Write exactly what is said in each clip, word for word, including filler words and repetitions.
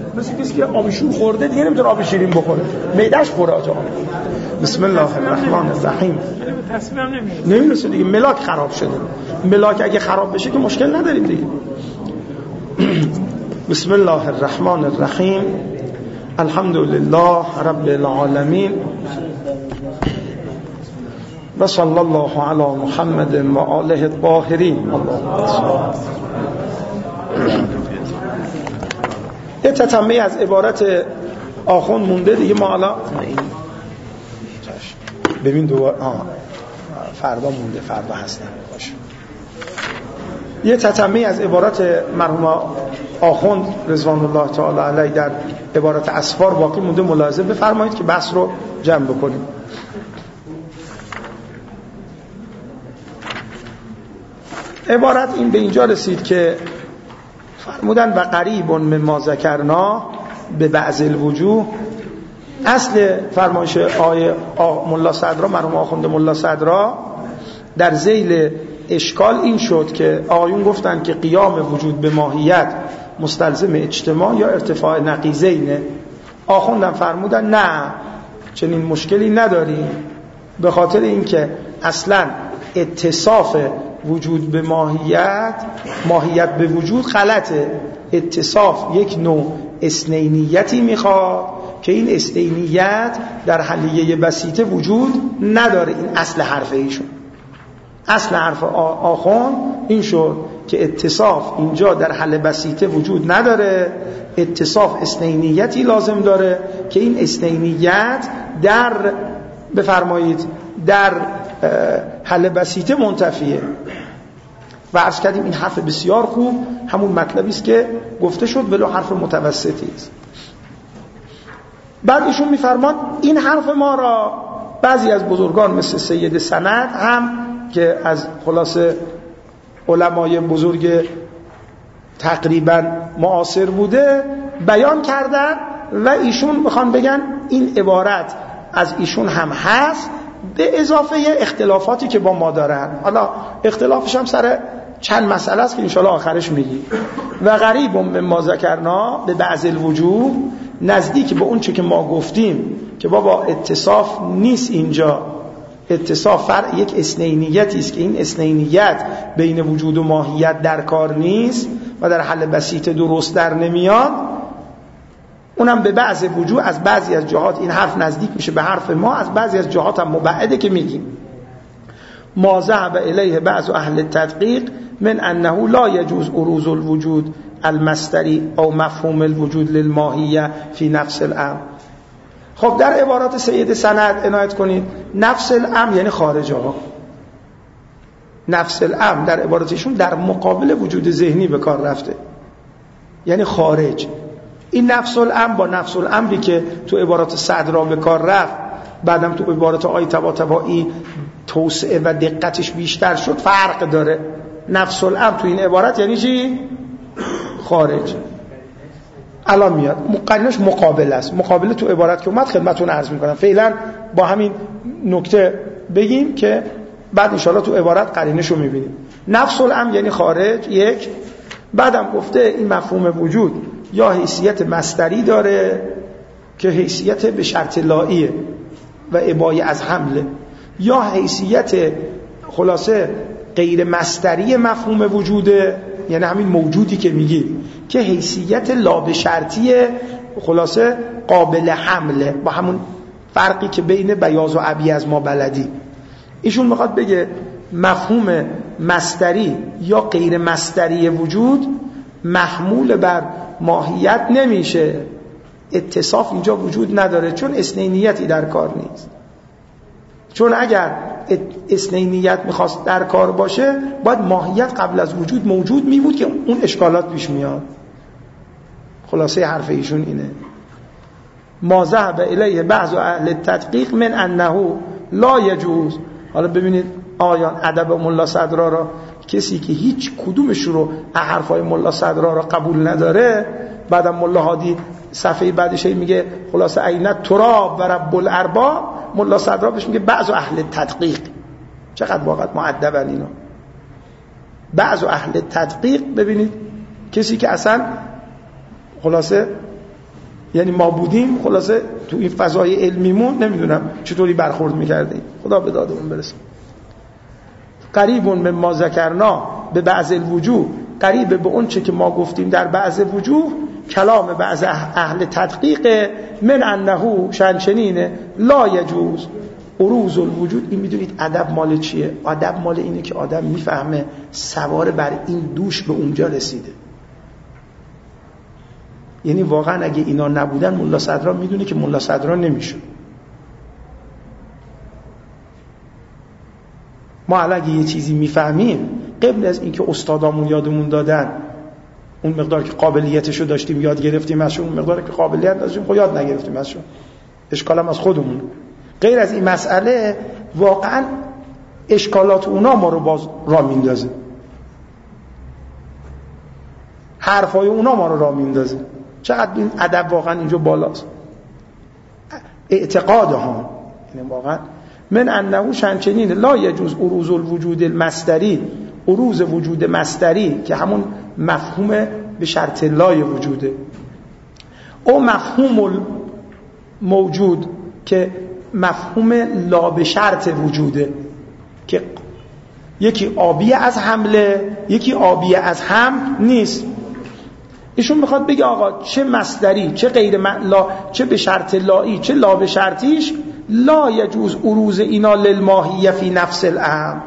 مثل کسی که آب شور خورده دیگه نمیتونه آب شیرین بخوره، معده‌اش پر آجا. بسم الله الرحمن الرحیم. تصویرم نمیشه نمیرسه دیگه، ملاک خراب شده. ملاک اگه خراب بشه که مشکل نداریم دیگه. بسم الله الرحمن الرحیم. الحمد لله رب العالمین و صلی الله علی محمد و آله الطاهرین. یه تتمه از عبارت آخوند مونده دیگه، ما حالا ببین دوباره فردا مونده، فردا هستن باشه. یه تتمه از عبارت مرحوم آخوند رضوان الله تعالی علیه در عبارت اسفار باقی مونده، ملاحظه بفرمایید که بحث رو جمع بکنیم. عبارت این به اینجا رسید که فرمودن و قریب مما ذکرنا به بعض الوجوه. اصل فرمایش آیه ملا صدرا، مرحوم آخوند ملا صدرا، در ذیل اشکال این شد که آقایون گفتن که قیام وجود به ماهیت مستلزم اجتماع یا ارتفاع نقیضینه. آخوندم فرمودن نه، چنین مشکلی نداریم، به خاطر اینکه اصلا اتصاف وجود به ماهیت، ماهیت به وجود غلطه. اتصاف یک نوع اثنینیتی میخواد که این اثنینیت در حلیه بسیطه وجود نداره. این اصل حرف ایشون، اصل حرف آخوند این شد که اتصاف اینجا در حل بسیطه وجود نداره، اتصاف اثنینیتی لازم داره که این اثنینیت در بفرمایید در حل بسیطه منتفیه. و عرض کردیم این حرف بسیار خوب همون مطلبی است که گفته شد، ولو حرف متوسطی است. بعد ایشون میفرمان این حرف ما را بعضی از بزرگان مثل سید سند هم که از خلاصه علمای بزرگ تقریبا معاصر بوده بیان کردن و ایشون میخوان بگن این عبارت از ایشون هم هست، به اضافه اختلافاتی که با ما دارن. حالا اختلافش هم سر چند مسئله است که انشاءالله آخرش میگی. و غریب مما ذکرنا به بعض الوجوه، نزدیک به اون چه که ما گفتیم که بابا اتصاف نیست اینجا، اتصاف فرع یک اثنینیتی است که این اثنینیت بین وجود و ماهیت در کار نیست و در حل بسیط درست در نمیاد. اونم به بعض وجوه، از بعضی از جهات این حرف نزدیک میشه به حرف ما، از بعضی از جهات هم مبعده که میگیم. ما ذهب الیه بعض اهل التدقیق من انه لا یجوز عروض الوجود المصدری او مفهوم الوجود للماهیه فی نفس الامر. خب در عبارات سید سند عنایت کنید، نفس الامر یعنی خارج ها. نفس الامر در عباراتشون در مقابل وجود ذهنی به کار رفته، یعنی خارج. این نفس الامر با نفس الامری که تو عبارات صدرا به کار رفت، بعدم تو عبارات آی تباتبایی توسعه و دقتش بیشتر شد، فرق داره. نفس الامر تو این عبارت یعنی چی؟ خارج. الان میاد مقابلش مقابل است. مقابل تو عبارت که اومد خدمتتون عرض میکنم. فعلا با همین نکته بگیم که بعد انشاءالله تو عبارت قرینشو میبینیم. نفس الامر یعنی خارج، یک. بعدم گفته این مفهوم وجود یا حیثیت مصدری داره که حیثیت به شرط لاییه و ابای از حمله، یا حیثیت خلاصه غیر مصدری مفهوم وجوده، یعنی همین موجودی که میگی که حیثیت لا به شرطی خلاصه قابل حمله، با همون فرقی که بین بیاض و ابی از ما بلدی. ایشون میخواد بگه مفهوم مصدری یا غیر مصدری وجود محمول بر ماهیت نمیشه. اتصاف اینجا وجود نداره چون اثنینیتی در کار نیست. چون اگر اثنینیت میخواست در کار باشه باید ماهیت قبل از وجود موجود میبود که اون اشکالات پیش میاد. خلاصه حرف ایشون اینه. ما ذهب الیه بعض اهل التدقیق من انه لا یجوز. حالا ببینید آیان ادب ملا صدرا را، کسی که هیچ کدومش رو حرفای ملا صدرا را قبول نداره، بعدم ملا هادی صفحه بعدش میگه خلاصه عینت تراب و رب الارباب، ملا صدرا بهش میگه بعض اهل تدقیق. چقدر واقعا مؤدبن اینا. بعض اهل تدقیق، ببینید کسی که اصلا خلاصه یعنی ما بودیم خلاصه تو این فضای علمیمون نمیدونم چطوری برخورد میکردیم. خدا به دادمون برسه. قریبون به ما ذکرنا به بعض الوجوه، قریب به اون چه که ما گفتیم در بعض وجوه، کلام بعض اهل تدقیق من انه شنچنینه لا یجوز عروض الوجود. این میدونید ادب مال چیه؟ ادب مال اینه که آدم میفهمه سوار بر این دوش به اونجا رسیده. یعنی واقعا اگه اینا نبودن ملا صدرا میدونه که ملا صدرا نمیشه. ما اگه یه چیزی میفهمیم قبل از اینکه استادامون یادمون دادن اون مقدار که قابلیتشو داشتیم یاد گرفتیم ازشون، اون مقدار که قابلیت داشتیم خود یاد نگرفتیم ازشون، اشکالم از خودمون. غیر از این مسئله واقعا اشکالات اونا ما رو باز را میندازه، حرفای اونا ما رو را میندازه. چقدر این ادب واقعا اینجا بالاست. اعتقاد ها یعنی واقعا من انه شنچنین لا یجوز عروض الوجود المصدری، عروض وجود مصدری که همون مفهوم به شرط لای وجوده، او مفهوم موجود که مفهوم لا به شرط وجوده، که یکی آبی از حمله یکی آبی از هم نیست. ایشون میخواد بگه آقا چه مصدری چه غیر لا، چه به شرط لایی چه لا به شرطیش، لا یجوز عروض اینا للماهیه فی نفس الامر،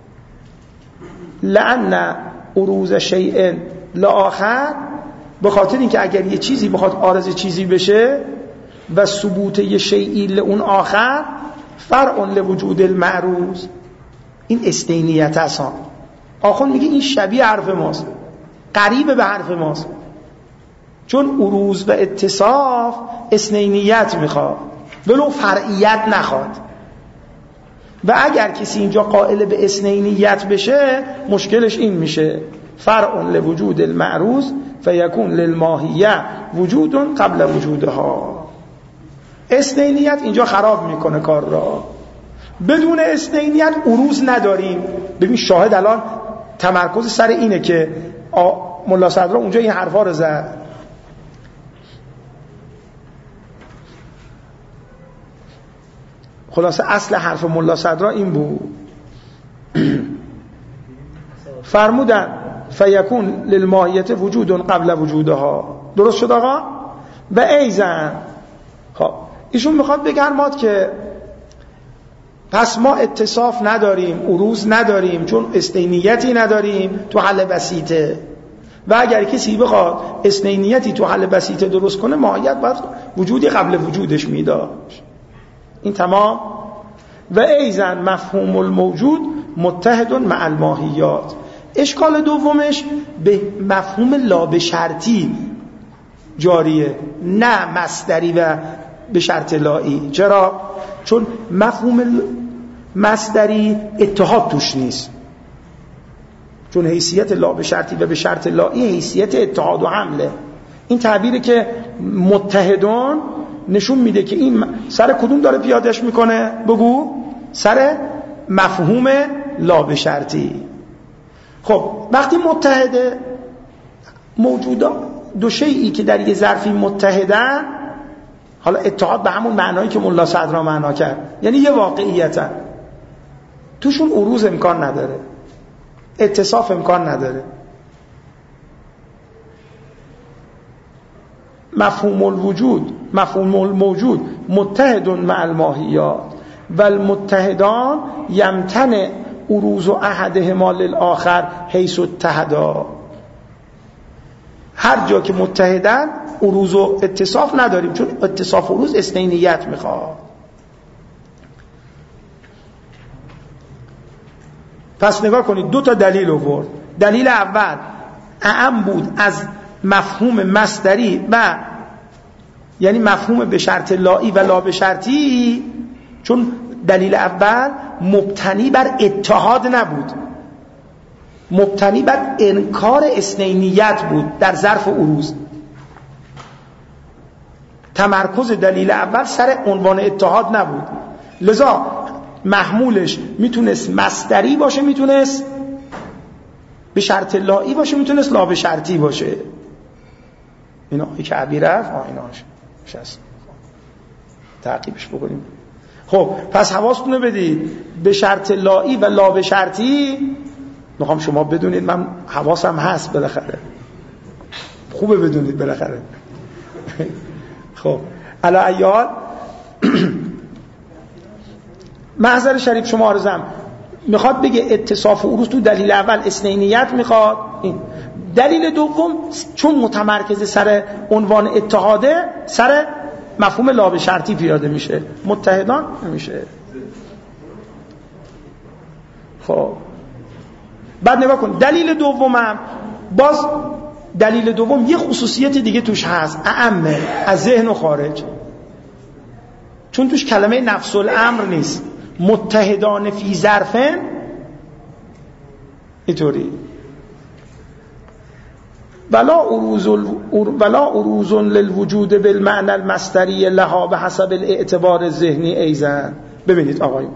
لأن عروض شیء لآخر، به خاطر اینکه اگر یه چیزی بخواد عارض چیزی بشه و ثبوت یه شیئی لأون آخر فرع لوجود المعروض، این استینیت هستان. آخون میگه این شبیه حرف ماست، قریب به حرف ماست، چون عروض و اتصاف اسنینیت میخواد ولو فرعیت نخواد. و اگر کسی اینجا قائل به اسنینیت بشه مشکلش این میشه فرع لوجود المعروض فیکون للماهیه وجود قبل وجودها. اسنینیت اینجا خراب میکنه کار را. بدون اسنینیت عروض نداریم. ببین شاهد الان تمرکز سر اینه که ملا صدرا اونجا این حرفا رو زد. خلاصه اصل حرف ملا صدرا این بود. فرمودن فیکون للماهیت وجود قبل وجودها. درست شد آقا؟ و ایزن خب ایشون میخواد بگن ما که پس ما اتصاف نداریم، عروض نداریم، چون استینیتی نداریم تو حل بسیطه. و اگر کسی بخواد استینیتی تو حل بسیطه درست کنه ماهیت باید وجودی قبل وجودش میداشت. این تمام. و ایزن مفهوم الموجود متحد مع الماهیات. اشکال دومش به مفهوم لا به شرطی جاریه، نه مصدری و به شرط لایی. چرا؟ چون مفهوم مصدری اتحاد توش نیست، چون حیثیت لا به شرطی و به شرط لایی حیثیت اتحاد و حمله. این تعبیری که متحدون نشون میده که این سر کدوم داره پیادش میکنه؟ بگو. سر مفهوم لا به شرطی. خب وقتی متحده موجودا دو شیئی که در یه ظرفی متحدن، حالا اتحاد به همون معنایی که ملا صدرا معنا کرد، یعنی یه واقعیتن، توشون عروض امکان نداره، اتصاف امکان نداره. مفهوم الوجود مفهوم الموجود متحد مع الماهیات و المتحدان یمتنع عروض احدهما للآخر حیث اتحدا. هر جا که متحدن عروض و اتصاف نداریم، چون اتصاف و عروض استینیت میخواد. پس نگاه کنید دو تا دلیل آورد. دلیل اول اعم بود از مفهوم مصدری و یعنی مفهوم به شرط لایی و لا به شرطی، چون دلیل اول مبتنی بر اتحاد نبود، مبتنی بر انکار اثنینیت بود در ظرف عروض. تمرکز دلیل اول سر عنوان اتحاد نبود، لذا محمولش میتونست مصدری باشه، میتونست به شرط لایی باشه، میتونست لا به شرطی باشه. اینا که عبی رفت ایناش هست تعقیبش بکنیم. خب پس حواستون رو بدید به شرط لایی و لا به شرطی. میخوام شما بدونید من حواسم هست بالاخره، خوبه بدونید بالاخره. خب علی ایال محضر شریف شما عرضم میخواد بگه اتصاف و عروض تو دلیل اول اثنینیت میخواد، این دلیل دوم چون متمرکز سر عنوان اتحاده سر مفهوم لا به شرطی پیاده میشه، متحدان نمیشه. خب بعد نگاه کن دلیل دومم، باز دلیل دوم یه خصوصیت دیگه توش هست، اعمه از ذهن و خارج، چون توش کلمه نفس الامر نیست. متحدان فی ظرفن اینطوری ولا عروض ولا عروض للوجود بالمعنى المصدری لها به حسب الاعتبار الذهنی ایضا. ببینید آقایون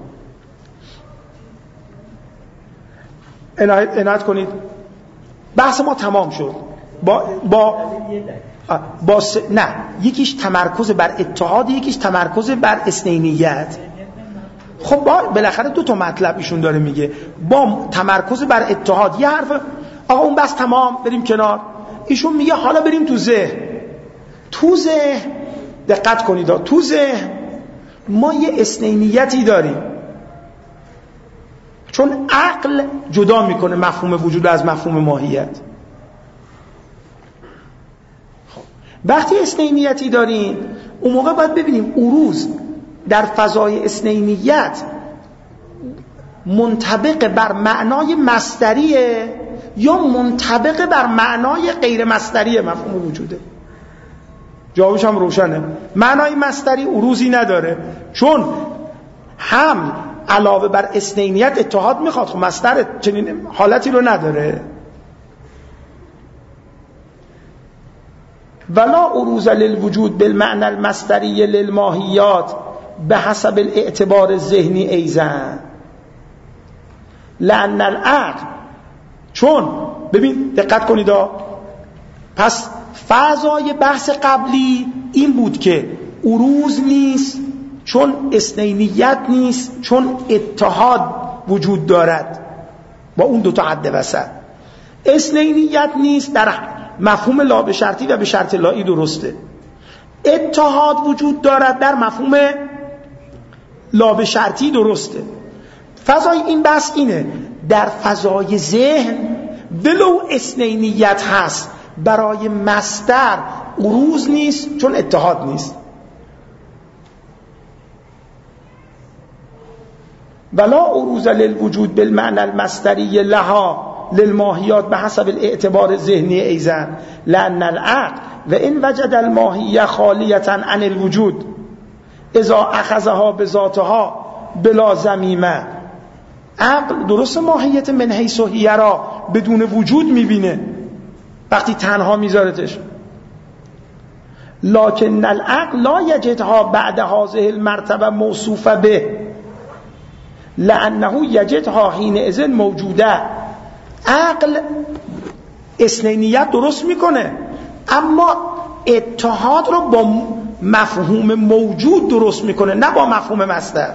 عنایت کنید، بحث ما تمام شد با با با س... نه یکیش تمرکز بر اتحاد، یکیش تمرکز بر اثنینیت. خب با بالاخره دو تا مطلب ایشون داره میگه، با تمرکز بر اتحاد یه حرف. آقا اون بس تمام، بریم کنار. ایشون میگه حالا بریم تو ذهن. تو ذهن دقت کنید، تو ذهن ما یه اثنینیتی داریم، چون عقل جدا میکنه مفهوم وجود از مفهوم ماهیت. خب وقتی اثنینیتی داریم اون موقع باید ببینیم عروض در فضای اثنینیت منطبق بر معنای مصدریه یا منطبق بر معنای غیر مصدری مفهوم وجوده. جوابش هم روشنه، معنای مصدری عروضی نداره، چون هم علاوه بر اثنینیت اتحاد میخواد. خب مصدر چنین حالتی رو نداره. ولا عروض للوجود بالمعنى المصدری للماهیات به حسب الاعتبار الذهنی ایضا لأن العقل، چون ببین دقت کنید، پس فضای بحث قبلی این بود که عروض نیست چون اثنینیت نیست، چون اتحاد وجود دارد با اون دوتا حد وسط. اثنینیت نیست در مفهوم لا به شرطی و به شرط لایی، درسته. اتحاد وجود دارد در مفهوم لا به شرطی، درسته. فضای این بحث اینه، در فضای ذهن ولو اثنینیت هست برای مصدر عروض نیست چون اتحاد نیست. ولا عروض للوجود بالمعنى المصدری لها للماهیات به حسب الاعتبار الذهنی ایضا لأن العقل و ان وجد الماهیه خالیه عن الوجود اذا اخذها بذاتها بلا ضمیمه. عقل درست ماهیت من حیث هی را بدون وجود میبینه وقتی تنها میذارتش، لکن العقل لا یجدها بعد هذه المرتبه موصوفه به لانه یجدها حینئذ موجوده. عقل اثنینیت درست میکنه اما اتحاد رو با مفهوم موجود درست میکنه، نه با مفهوم مصدر.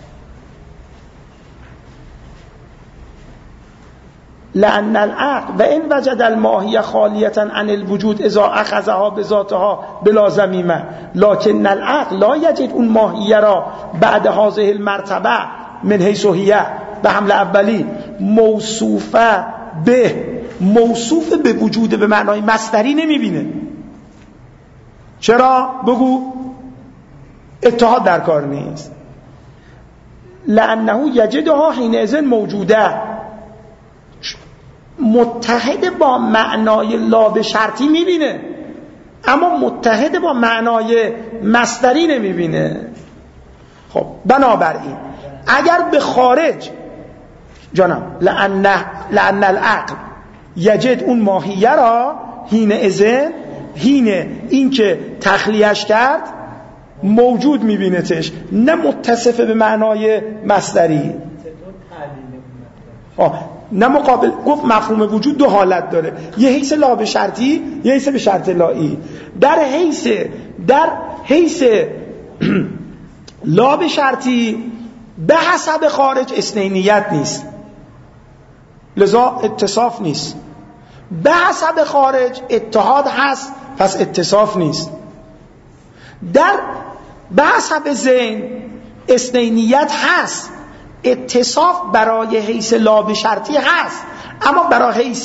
لأن العقل و ان وجد الماهیه خالیه عن الوجود اذا اخذها بذاتها بلا ضمیمه لكن العقل لا یجد اون ماهیه را بعد هذه المرتبه من حیث هی به حمل اولی موصوفه به، موصوف به وجود به معنای مصدری نمیبینه. چرا؟ بگو. اتحاد در کار نیست. لأنه یجدها حینئذ موجوده، متحد با معنای لا به شرطی میبینه اما متحد با معنای مصدری نمیبینه. خب بنابراین اگر به خارج جانم لأن لأن العقل یجد اون ماهیه را حین اذن، حین این که تخلیهش کرد موجود میبینتش، نه متصف به معنای مصدری. نه مقابل. گفت مفهوم وجود دو حالت داره، یه حیث لا به شرطی، یه حیث به شرط لایی. در حیث در حیث لا به شرطی به حسب خارج اثنینیت نیست، لذا اتصاف نیست. به حسب خارج اتحاد هست، پس اتصاف نیست. در به حسب ذهن اثنینیت هست، اتصاف برای حیث لا به شرطی هست اما برای حیث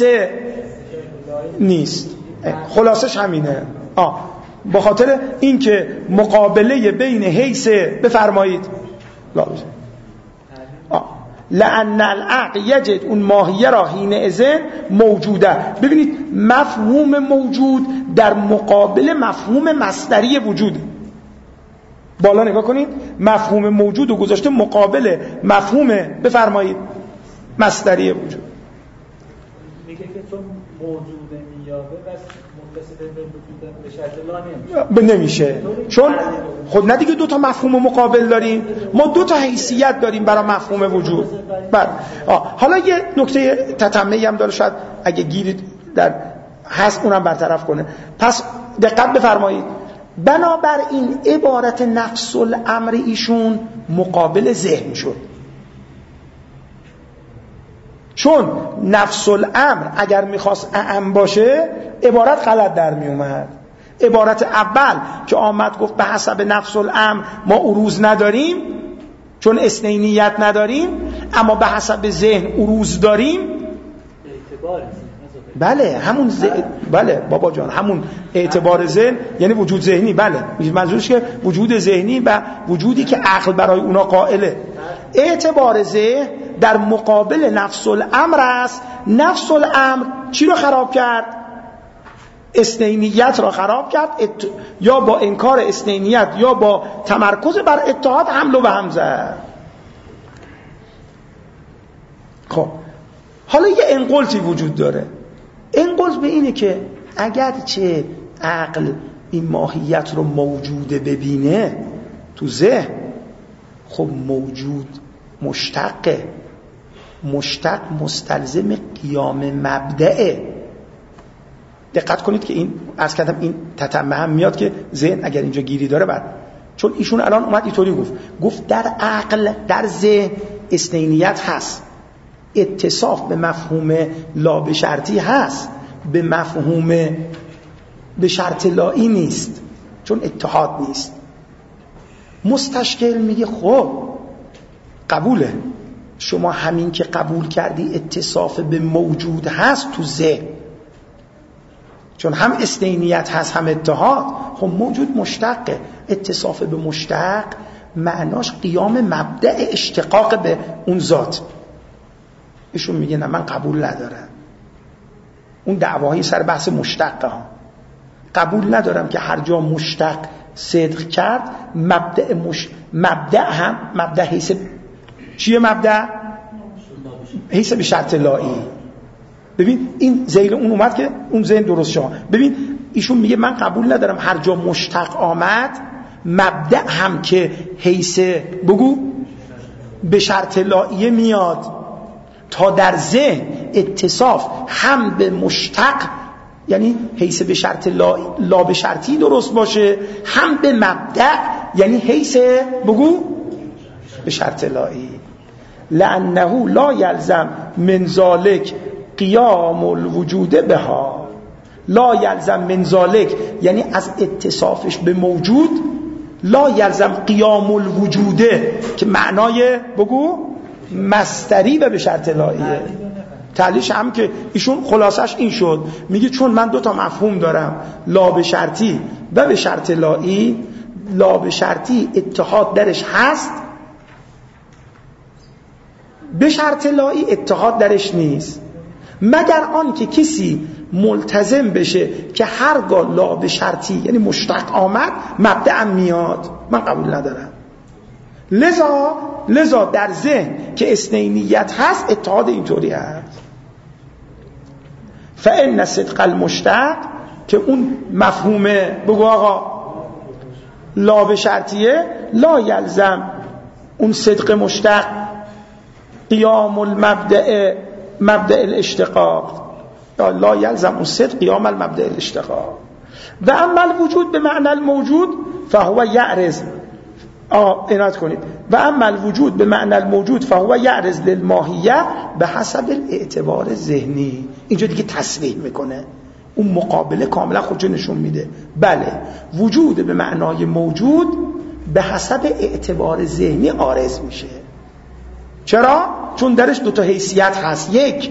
نیست. خلاصش همینه. آه. با خاطر اینکه مقابله بین حیث بفرمایید لا به شرطی لأن العقل یجد اون ماهیه را حین اذن موجوده. ببینید مفهوم موجود در مقابل مفهوم مصدری وجود. بالا نگاه کنید، مفهوم موجود رو گذاشته مقابل مفهوم بفرمایید مصدری وجود. میگه که چون موجود میابه بس متصل به وجود به شرط لا نمیشه. چون خود نه دیگه دو تا مفهوم مقابل داریم، ما دو تا حیثیت داریم برای مفهوم وجود. بعد حالا یه نکته تتمه‌ای هم داره، شاید اگه گیرید در هست اونم برطرف کنه. پس دقت بفرمایید، بنابراین عبارت نفس الامر ایشون مقابل ذهن شد، چون نفس الامر اگر میخواست اعم باشه عبارت غلط در میومد. عبارت اول که آمد گفت به حسب نفس الامر ما عروض نداریم چون اثنینیت نداریم، اما به حسب ذهن عروض داریم. بله همون ز... بله بابا جان همون اعتبار ذهن یعنی وجود ذهنی. بله منظورش که وجود ذهنی و وجودی که عقل برای اونا قائله. اعتبار ذهن در مقابل نفس الامر است. نفس الامر چی رو خراب کرد؟ اثنینیت را خراب کرد. ات... یا با انکار اثنینیت یا با تمرکز بر اتحاد حمل و هم زد. خب حالا یه انقلتی وجود داره. انقلت به اینه که اگرچه عقل این ماهیت رو موجوده ببینه تو ذهن، خب موجود مشتقه، مشتق مستلزم قیام مبدعه. دقت کنید که این عرض کردم این تتمه هم میاد که ذهن اگر اینجا گیری داره بعد، چون ایشون الان اومد اینطوری گفت گفت در عقل در ذهن اثنینیت هست، اتصاف به مفهوم لا به شرطی هست، به مفهوم به شرط لایی نیست چون اتحاد نیست. مستشکل میگه خب قبوله، شما همین که قبول کردی اتصاف به موجود هست تو ذهن، چون هم اثنینیت هست هم اتحاد، خب موجود مشتقه. اتصاف به مشتق معناش قیام مبدأ اشتقاق به اون ذات. ایشون میگه نه من قبول ندارم. اون دعواهی سر بحث مشتقه ها. قبول ندارم که هر جا مشتق صدق کرد مبدأ مش... مبدأ هم مبدأ حیث چیه؟ مبدأ حیث به شرط لایی. ببین این ذیل اون اومد که اون ذهن درست شما. ببین ایشون میگه من قبول ندارم هر جا مشتق آمد مبدأ هم که حیث بگو به شرط لایی میاد تا در ذهن اتصاف هم به مشتق یعنی حیث به شرط لا, لا به شرطی درست باشه، هم به مبدأ یعنی حیث بگو به شرط لایی. لأنه لا یلزم من ذلک قیام الوجود بها. لا یلزم من ذلک یعنی از اتصافش به موجود، لا یلزم قیام الوجوده که معنای بگو مصدری و به شرط لاییه. تعلیش هم که ایشون خلاصش این شد، میگه چون من دو تا مفهوم دارم، لا به شرطی و به شرط لایی. لا به شرطی اتحاد درش هست، به شرط لایی اتحاد درش نیست، مگر آن که کسی ملتزم بشه که هرگاه لا به شرطی یعنی مشتق آمد مبدأ میاد. من قبول ندارم. لذا لذا در ذهن که اثنینیت هست اتحاد اینطوری هست. فإن صدق المشتق که اون مفهومه بگو آقا لا به شرطیه، لا یلزم اون صدق مشتق قیام المبدأ مبدأ الاشتقاق، یا لا یلزم اون صدق قیام المبدأ الاشتقاق. و اما الوجود به معنی الموجود فهو یعرض، عنایت کنید، و اما الوجود به معنی الموجود فهو یعرض للماهیه به حسب الاعتبار ذهنی. اینجا دیگه تصریح میکنه، اون مقابله کاملا خودشو نشون میده. بله، وجود به معنای موجود به حسب اعتبار ذهنی عارض میشه. چرا؟ چون درش دو تا حیثیت هست، یک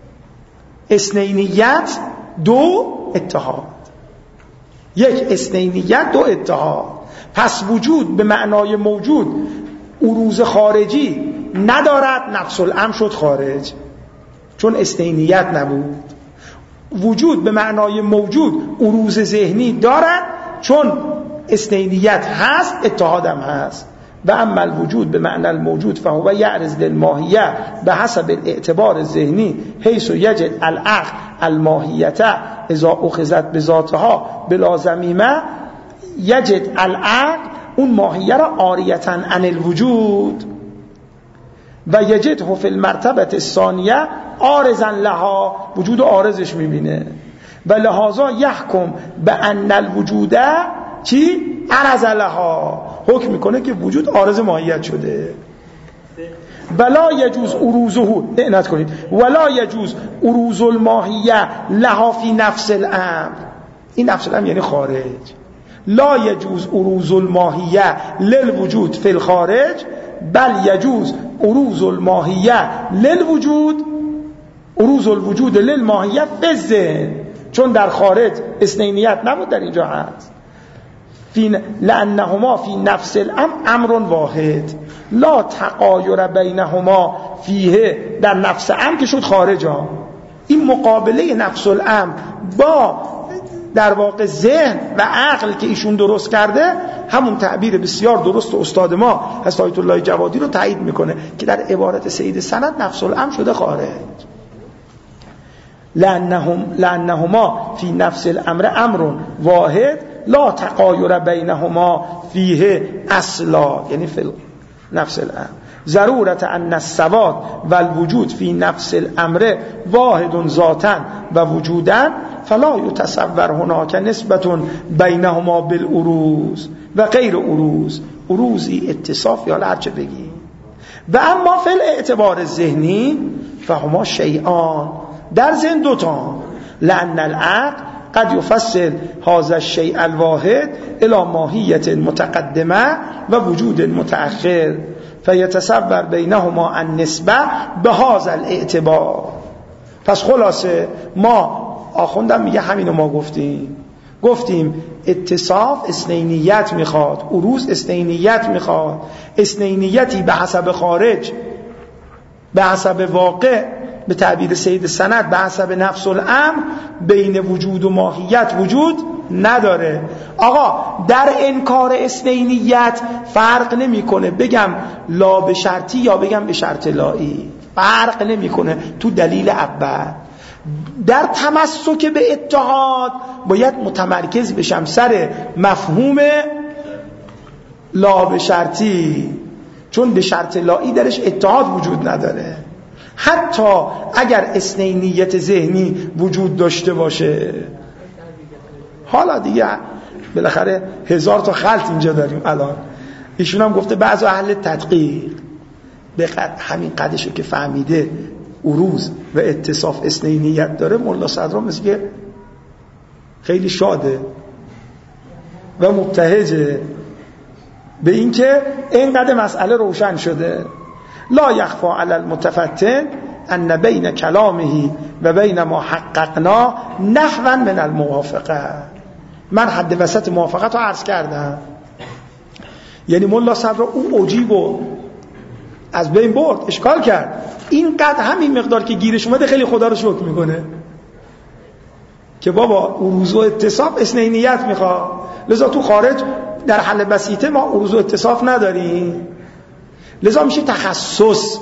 اثنینیت، دو اتحاد. یک اثنینیت، دو اتحاد. پس وجود به معنای موجود عروض خارجی ندارد، نفس الامر شد خارج چون اثنینیت نبود. وجود به معنای موجود عروض ذهنی دارد چون اثنینیت هست، اتحادم هست. و اما الوجود به معنی الموجود فهو یعرض للماهیه به حسب الاعتبار الذهنی حیث یجد العقل الماهیت اذا اخذت بذاتها بلا ضمیمه یجد العقل اون ماهیه را عاریتا عن الوجود و یجده فی المرتبه الثانیه عارضا لها، وجود عارضش میبینه. و لحاظا یحکم به ان الوجود چی؟ عرض لها، حکم میکنه که وجود عارض ماهیت شده. ولا یجوز عروضه، عنایت کنید، ولا یجوز عروض الماهیه لها فی نفس الامر. این نفس الامر یعنی خارج. لا یجوز عروض الماهیه للوجود فی الخارج بل یجوز عروض الماهیه للوجود، عروض الوجود للماهیه فی الذهن، چون در خارج اثنینیت نبود، در اینجا هست. فی لانهما فی نفس الامر امر واحد لا تغایر بینهما فیه، در نفس امر که شد خارج ها. این مقابله نفس الامر با در واقع ذهن و عقل که ایشون درست کرده، همون تعبیر بسیار درست استاد ما حضرت آیت الله جوادی رو تایید میکنه که در عبارت سید سند نفس الامر شده خارج. لانهم لانهما فی نفس الامر امر واحد لا تغایر بینهما فیه اصلا، یعنی فی نفس الامر ضرورت ان السواد و الوجود فی نفس الامر واحد ذاتا و وجودا فلا یتصور هناک نسبت بینهما بالعروض و غیر عروض، عروضی اتصاف یا هرچه بگی. و اما فی الاعتبار ذهنی فهما شیئان، در ذهن دوتا، لأن العقل قد يفصل هذا الشيء الواحد الى ماهیت متقدمه و وجود متأخر فیتصور بینهما النسبه به هذا الاعتبار. پس خلاصه ما آخوندم میگه همینو ما گفتیم گفتیم اتصاف اثنینیت میخواد، عروض اثنینیت میخواد، اثنینیتی به حسب خارج، به حسب واقع، به تعبیر سید سند به حسب نفس الامر بین وجود و ماهیت وجود نداره. آقا در انکار اثنینیت فرق نمیکنه بگم لا به شرطی یا بگم به شرط لایی، فرق نمیکنه تو دلیل اول. در تمسک به اتحاد باید متمرکز بشم سر مفهوم لا به شرطی، چون به شرط لایی درش اتحاد وجود نداره. حتی اگر اثنینیت ذهنی وجود داشته باشه. حالا دیگه بالاخره هزار تا خلط اینجا داریم الان. ایشون هم گفته بعضی اهل تدقیق به قد همین قدشه که فهمیده عروض و اتصاف اثنینیت داره، مولا صدرا مثل که خیلی شاده و مبتهجه به اینکه اینقدر مسئله روشن شده. لا یخفا علی المتفتن ان بین کلامه و بین ما حققنا نحوا من الموافقه. من حد وسط موافقت رو عرض کردم، یعنی مولا صدرا اون عجیب و از بین برد، اشکال کرد. اینقدر همین مقدار که گیرش اومده خیلی خدا رو شکر میکنه که بابا عروض و اتصاف اثنینیت میخواد، لذا تو خارج در حل بسیطه ما عروض و اتصاف نداریم، لذا میشه تخصص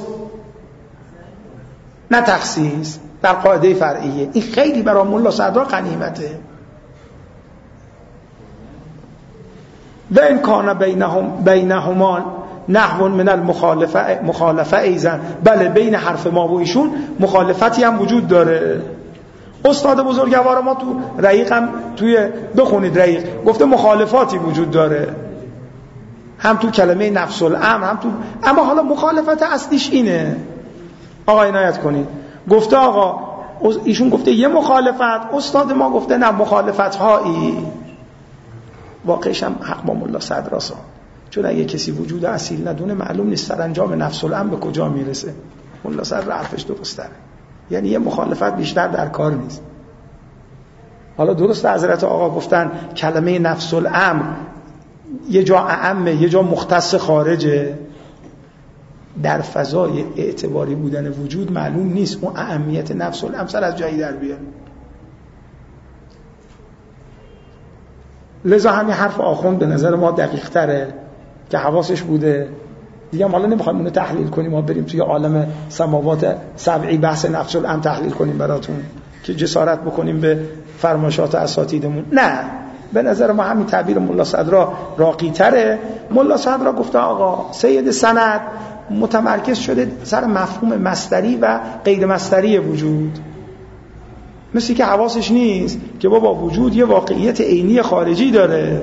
نه تخصیص در قاعده فرعیه. این خیلی برای مولا صدرا غنیمته. و این کان بینهم بینهما نحو من المخالفه مخالفه ایزن، بله بین حرف ما و ایشون مخالفتی هم وجود داره. استاد بزرگوار ما تو رقیق هم توی بخونید رقیق گفته مخالفاتی وجود داره، هم تو کلمه نفس الامر هم تو، اما حالا مخالفت اصلیش اینه. آقا عنایت کنید، گفته آقا ایشون گفته یه مخالفت، استاد ما گفته نه مخالفت هایی. واقعش هم حق با ملا صدراسا، چون اگه کسی وجود اصیل ندونه معلوم نیست سرانجام نفس الامر به کجا میرسه. ملا صدر حرفش درسته، یعنی یه مخالفت بیشتر در کار نیست. حالا درست حضرت آقا گفتن کلمه نفس الامر یه جا اعمه یه جا مختص خارجه، در فضای اعتباری بودن وجود معلوم نیست اون اهمیت نفس الامر سر از جایی در بیاد. لذا همین حرف آخوند به نظر ما دقیق تره که حواسش بوده. دیگه حالا نمیخوایم اونو تحلیل کنیم، ما بریم توی عالم سماوات سبعی بحث نفس الامر تحلیل کنیم براتون که جسارت بکنیم به فرمایشات اساتیدمون. نه، به نظر ما همین تعبیر ملا صدرا راقی تره. ملا صدرا گفته آقا سید سند متمرکز شده سر مفهوم مصدری و غیر مصدری وجود، مثل که حواسش نیست که بابا وجود یه واقعیت عینی خارجی داره.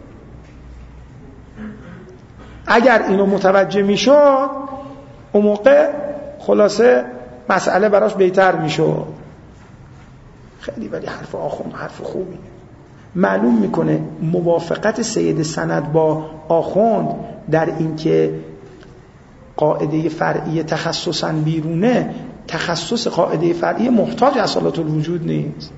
اگر اینو متوجه میشد اون موقع خلاصه مسئله براش بهتر میشد. خیلی ولی حرف آخوند حرف خوبی معلوم میکنه موافقت سید سند با آخوند در اینکه قاعده فرعی تخصصاً بیرونه، تخصص قاعده فرعی محتاج اصالت الوجود نیست.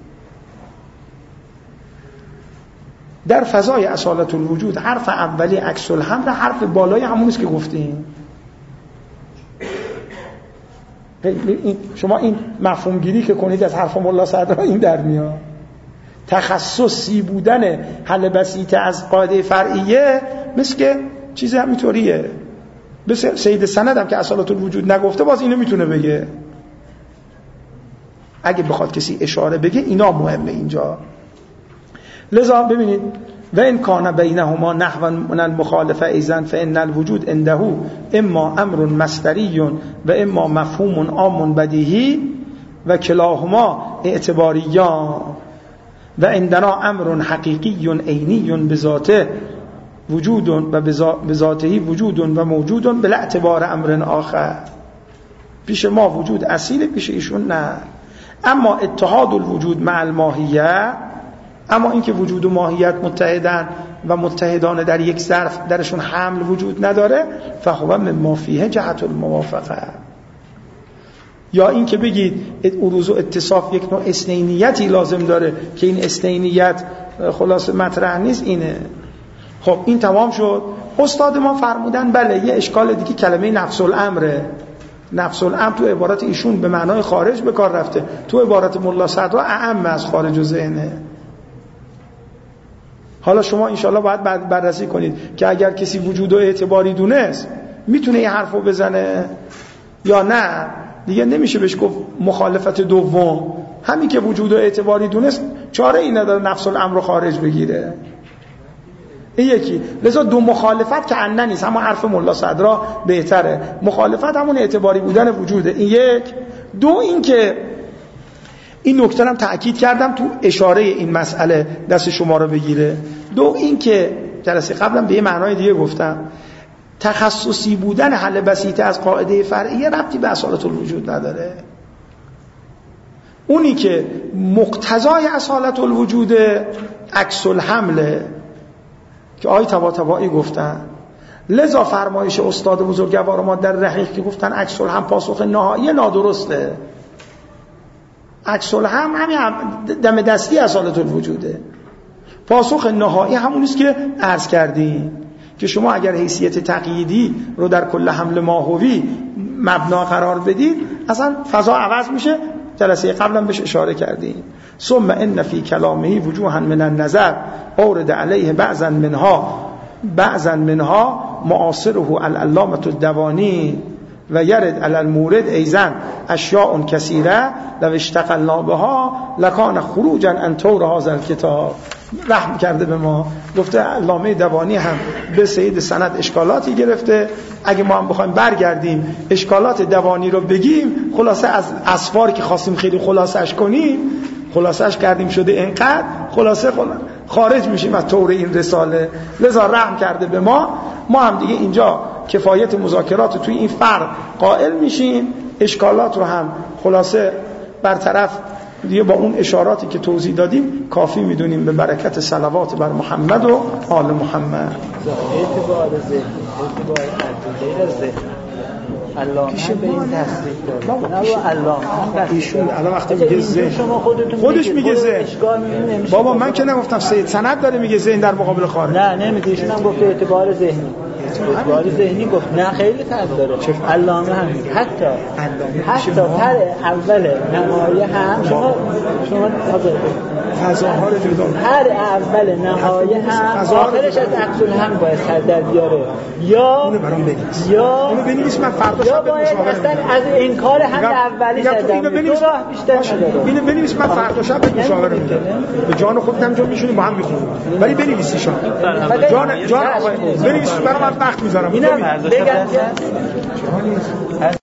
در فضای اصالت الوجود حرف اولی عکس الحمل حرف بالای همونیست که گفتیم. شما این مفهوم گیری که کنید از حرف ملا صدرا این در میاد. تخصصی بودن حل بسیط از قاعده فرعیه مثل که چیز همینطوریه. بس سید سند هم که اصالت الوجود نگفته باز اینو میتونه بگه. اگه بخواد کسی اشاره بگه اینا مهمه اینجا. لذا ببینید و این کان بینهما نحو من المخالفه ایزن فان الوجود عنده اما امر مصدری و اما مفهوم عام بدیهی و کلاهما اعتباریان و عندنا امر حقیقی عینی بذاته وجود و بذاته وجود و موجود بلا اعتبار امر آخر. پیش ما وجود اصیله، پیش ایشون نه. اما اتحاد الوجود مع الماهیه، اما اینکه وجود و ماهیت متحدن و متحدانه در یک ظرف درشون حمل وجود نداره، فهو من ما فیه جهت الموافقه. یا اینکه بگید عروض و اتصاف یک نوع اثنینیتی لازم داره که این اثنینیت خلاص مطرح نیست. اینه خب این تمام شد. استاد ما فرمودن بله یه اشکال دیگه کلمه نفس الامره. نفس الامر تو عبارت ایشون به معنای خارج به کار رفته، تو عبارت ملا صدرا اعم از خارج و ذهنه. حالا شما انشالله باید بررسی کنید که اگر کسی وجود و اعتباری دونست میتونه یه حرفو بزنه یا نه. دیگه نمیشه بهش گفت مخالفت دوم. همین که وجود و اعتباری دونست چاره ای نداره نفس الامر رو خارج بگیره. این یکی. لذا دو مخالفت که عنا نیست، همون حرف ملا صدرا بهتره. مخالفت همون اعتباری بودن وجوده. این یک. دو این که این نکته هم تأکید کردم تو اشاره این مسئله دست شما رو بگیره. دو این که جلسه قبلا به یه معنای دیگه گفتم، تخصصی بودن حل بسیطه از قاعده فرعیه ربطی به اصالت الوجود نداره. اونی که مقتضای اصالت الوجود عکس الحمله که آی طباطبایی گفتن. لذا فرمایش استاد بزرگوار ما در رحیق که گفتن عکس الحمل پاسخ نهایی نادرسته. عکس الحمل همین دم دستی اصالت الوجوده. پاسخ نهایی همونیست که عرض کردیم که شما اگر حیثیت تقییدی رو در کل حمل ماهوی مبنا قرار بدید اصلا فضا عوض میشه. جلسه قبلا بهش اشاره کردیم. ثم ان فی کلامه وجوها من النظر اورد علیه بعضا منها بعضا منها معاصره العلامة الدوانی و یرد علی المورد ایزن اشیاء کثیره لو اشتغلنا بها لکان خروجا عن طور هذا الکتاب. رحم کرده به ما، گفته علامه دوانی هم به سید سند اشکالاتی گرفته، اگه ما هم بخوایم برگردیم اشکالات دوانی رو بگیم، خلاصه از اسفار که خواستیم خیلی خلاصش کنیم خلاصش کردیم شده اینقدر، خلاصه خارج میشیم از طور این رساله. لذا رحم کرده به ما، ما هم دیگه اینجا کفایت مذاکرات توی این فرق قائل میشیم، اشکالات رو هم خلاصه برطرف دیگه با اون اشاراتی که توضیح دادیم کافی میدونیم به برکت صلوات بر محمد و آل محمد. اعتبار ذهن، اعتبار غیر ذهن علامه به این تصدیق داره. نه علامه ایشون الان وقتی میگه ذهن خودش میگه ذهن. بابا من که نگفتم سید سند داره میگه ذهن در مقابل خارج. نه نمیگه، ایشون هم گفته اعتبار ذهنی. اعتبار ذهنی گفت نه خیلی فرق داره. علامه هم میگه حتی حتی پر اول نمایه هم شما شما فضاها رو جدا پر اول نمایه هم آخرش از عکس الهم باید سر در بیاره، یا اونو برام بنویس یا اونو بنویس من فردا شب به مشاوره میگم از انکار هم اولی شدم اینو بنویس راه بیشتر نداره. اینو بنویس من فردا شب به مشاوره میگم به جان خودت هم جون میشونیم با هم میخونیم، ولی بنویسیشون جان جان آقا بنویس برام وقت میذارم. اینم بگم